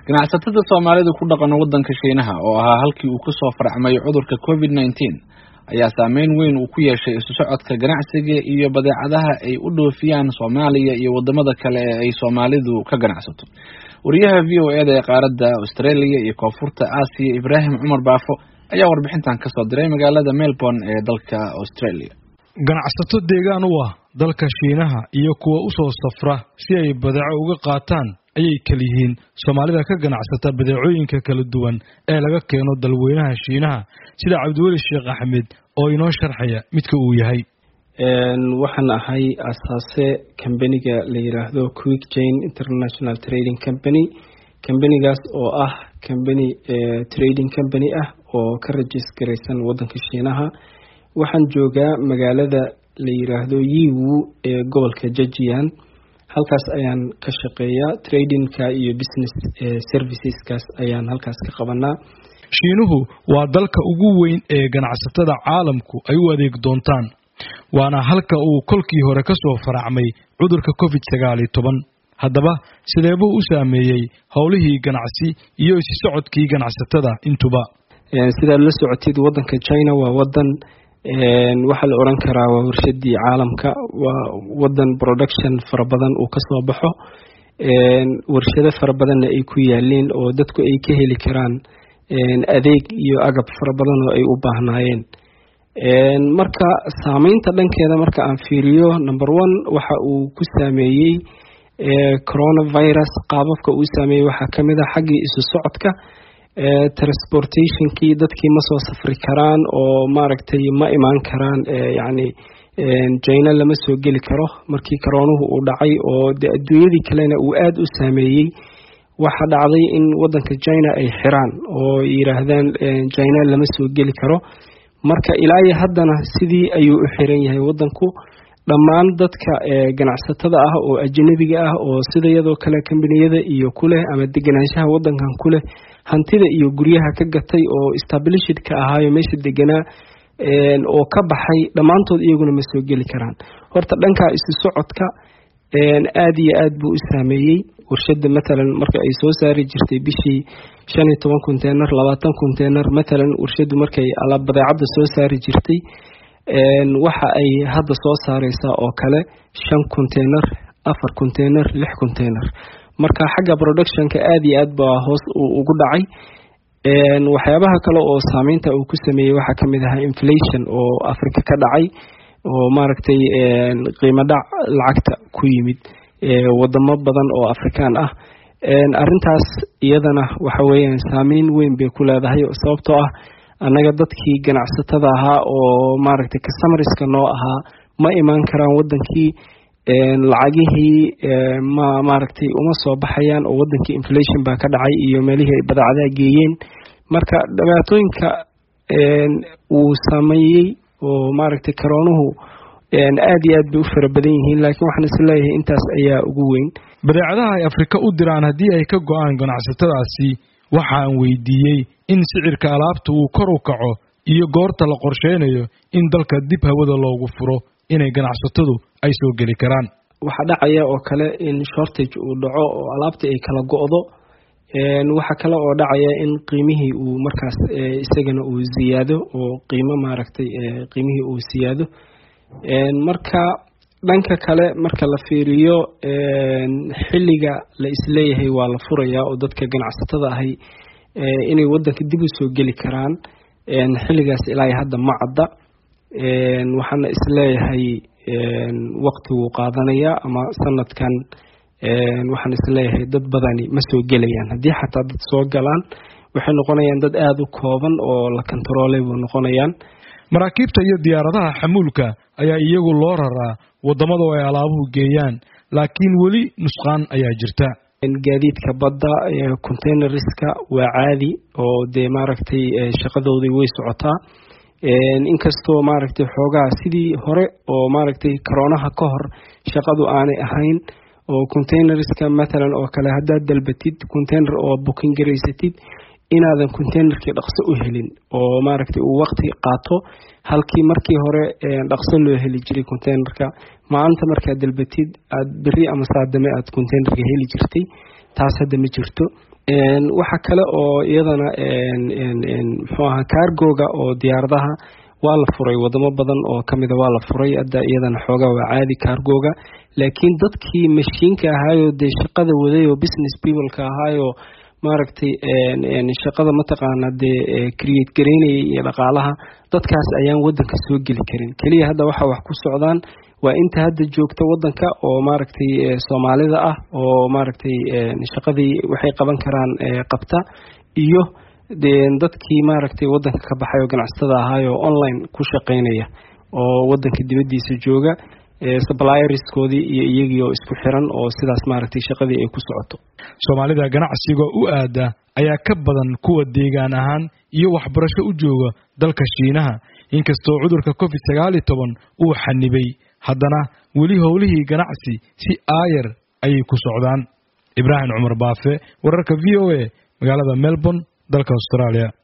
ganacsatada Soomaalida ku dhaqan wadanka Shiinaha oo ahaa halkii uu ku soo farcmay cudurka COVID-19 ayaa saameyn weyn uu ku yeeshay isu socodka ganacsiga iyo badeecadaha ay u dhoofiyaan Soomaaliya iyo wadamada kale ee ay Soomaalidu ka ganacsato. Wariyaha VOA-da ee qaaradda Australia iyo Koonfurta Aasiya Ibraahim Cumar Baafo ayaa warbixintan ka soo diray magaalada Melbourne ee dalka Australia. ganacsato deegaan u ah dalka Shiinaha iyo kuwa u soo safra si ay badeeco uga qaataan ayay kala yihiin Soomaalida ka ganacsata badeecooyinka kala duwan ee laga keeno dalweynaha Shiinaha sida Cabdiweli Sheekh Axmed oo inoo sharxaya midka uu yahay. waxaan ahay asaase company-ga la yiraahdo Quick Chain International Trading Company. company-gaas oo ah company trading company ah oo ka registeraysan wadanka Shiinaha. waxaan joogaa magaalada la yiraahdo Yiwu ee gobolka Zhejiang. halkaas ayaan ka shaqeeyaa trading-ka iyo business services-kaas ayaan halkaas ka qabanaa. Shiinuhu waa dalka ugu weyn ee ganacsatada caalamku ay u adeeg doontaan, waana halka uu kolkii hore ka soo faracmay cudurka COVID-19. haddaba sidee buu u saameeyay howlihii ganacsi iyo isu socodkii ganacsatada intuba? sida la socotid wadanka China waa wadan waxa la oran karaa waa warshadii caalamka, waa wadan production fara badan uu ka soo baxo, warshado fara badan ay ku yaaleen oo dadku ay ka heli karaan adeeg iyo agab fara badan oo ay u baahnaayeen. marka saameynta dhankeeda marka aan fiiriyo, number 1 waxa uu ku saameeyay coronavirus. qaababka uu saameeyay waxa kamid ah xagga isu socodka, transportation-kii dadkii ma soo safri karaan oo maaragtay ma imaan karaan, yani China lama soo geli karo markii koronuhu uu dhacay oo adduunyadii kalena uu aad u saameeyay. waxa dhacday in wadanka China ay xiraan oo yiraahdaan China lama soo geli karo. marka ilaa iyo haddana sidii ayuu u xiran yahay wadanku. dhammaan dadka ganacsatada ah oo ajnabiga ah oo sida iyadoo kale kambaniyada iyo kule ama deganaanshaha wadankan kule hantida iyo guryaha ka gatay oo established ka ahaayo meesha deganaa oo ka baxay, dhammaantood iyaguna ma soo geli karaan. horta dhanka isu socodka aad iyo aad buu u saameeyay. warshada matalan marka ay soo saari jirtay bishii 15 container 20 container matalan warshadu markay alaab badeecada soo saari jirtay waxa ay hadda soo saareysaa oo kale 5 container 4 container 6 container. marka xagga production-ka aad iyo aad baa hoos ugu dhacay. waxyaabaha kale oo saameynta uu ku sameeyay waxa kamid ah inflation oo Afrika ka dhacay oo maaragtay qiimo dhac lacagta ku yimid wadamo badan oo Afrikaan ah. arintaas iyadana waxa weeyaan saameyn weyn bay ku leedahay sababtoo ah anaga dadkii ganacsatada ahaa oo maaragtay customerska noo ahaa ma imaan karaan wadankii, lacagihii maaragtay uma soo baxayaan oo wadankii inflation baa ka dhacay iyo meelihii ay badeecadaha geeyeen. marka dhibaatooyinka uu saameeyay oo maaragtay koronuhu aad iyo aad bay u fara badan yihiin, laakiin waxaan is leeyahay intaas ayaa ugu weyn. badeecadaha ay Afrika u diraan haddii ay ka go'aan ganacsatadaasi, waxaan weydiiyey in sicirka alaabta uu kor u kaco iyo goorta la qorsheynayo in dalka dib hawada loogu furo inay ganacsatadu ay soo geli karaan. waxa dhacaya oo kale in shortage uu dhaco oo alaabta ay kala go'do. waxa kale oo dhacaya in qiimihii uu markaas isagana uu ziyaado oo qiimo maaragtay qiimihii uu siyaado. marka dhanka kale marka la fiiriyo xilliga la isleeyahay waa la furayaa oo dadka ganacsatada ahay inay wadanka dib u soo geli karaan, xilligaas ilaa hadda ma cadda. waxaana isleeyahay waqti uu qaadanaya ama sanadkan waxaan isleeyahay dad badani ma soo gelayaan. haddii xataa dad soo galaan waxay noqonayaan dad aad u kooban oo la kantaroolay buu noqonayaan. maraakiibta iyo diyaaradaha xamuulka ayaa iyagu loo raraa wadamada ay alaabuhu geeyaan, laakiin weli nusqaan ayaa jirta. gaadiidka badda containerska waa caadi oo dee maaragtay shaqadoodii way socotaa. inkastoo maaragtay xoogaa sidii hore oo maaragtay koronaha ka hor shaqadu aanay ahayn oo containerska matalan oo kale haddaad dalbatid container oo booking garaysatid inaadan containerkii dhaqso u helin oo maaragtay uu waqti qaato, halkii markii hore dhaqso loo heli jiray containerka. maanta markaad dalbatid aad beri ama saadame aad containerka heli jirtay, taas hadda ma jirto. waxa kale oo iyadana muxuu ahaa cargoga oo diyaaradaha waa la furay wadamo badan oo kamida waa la furay hadda iyadana xoogaa waa caadi cargoga laakiin dadkii mashiinka ahaayo dee shaqada waday oo business peopleka ahaayo maaragtay shaqada mataqaana dee create gareynayay iyo dhaqaalaha dadkaas ayaan wadanka soo geli karin keliya hadda waxa wax ku socdaan waa inta hadda joogta wadanka oo maaragtay Soomaalida ah oo maaragtay shaqadii waxay qaban karaan qabta iyo dadkii maaragtay wadanka ka baxay oo ganacsatada ahaayo online ku shaqeynaya oo wadanka dibadiisa jooga supplierskoodii iyo iyagii oo isku xiran oo sidaas maaragtay shaqadii ay ku socoto Soomaalida ganacsiga u aada ayaa ka badan kuwa deegaan ahaan iyo waxbarasho u jooga dalka Shiinaha inkastoo cudurka COVID-19 uu xanibay haddana weli howlihii ganacsi si aayar ayay ku socdaan. Ibrahim Cumar Baafe, wararka VOA, magaalada Melbourne, dalka Australia.